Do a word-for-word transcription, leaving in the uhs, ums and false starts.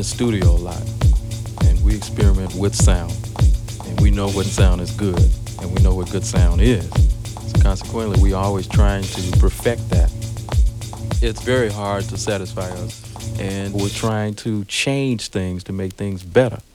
the studio a lot, and we experiment with sound, and we know what sound is good, and we know what good sound is. So consequently, we are always trying to perfect that. It's very hard to satisfy us, and we're trying to change things to make things better.